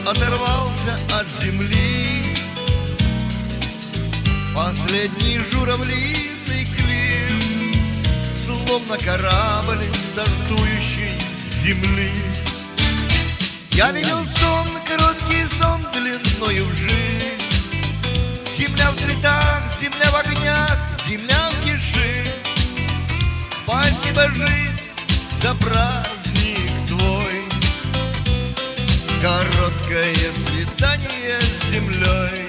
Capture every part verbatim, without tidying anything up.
оторвался от земли. Последний журавлиный клин, словно корабль стартующий с земли. Я видел сон, короткий сон длиною в жизнь. Земля в цветах, земля в огнях, земля в тиши. Спасибо, жизнь, за праздник твой. Короткое свидание с землей.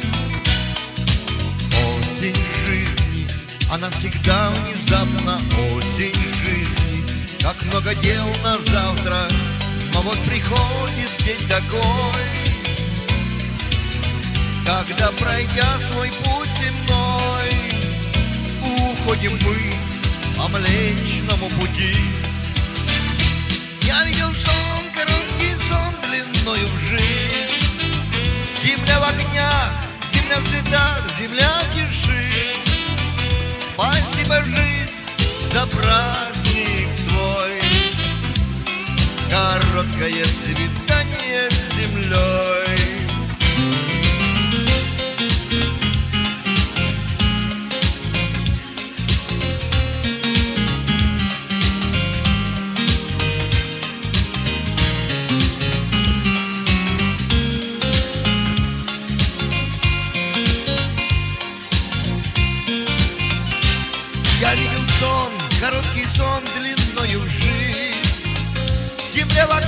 Осень жизни, она всегда внезапно. Осень жизни, как много дел на завтра. Но вот приходит день такой, когда, пройдя свой путь земной, уходим мы по Млечному пути. Я видел сон, короткий сон длиною в жизнь. Земля в огнях, земля в цветах, земля в тиши. Спасибо, жизнь, за праздник твой. Короткое свидание с землей. Я видел сон, короткий сон длиною в жизнь. Земля в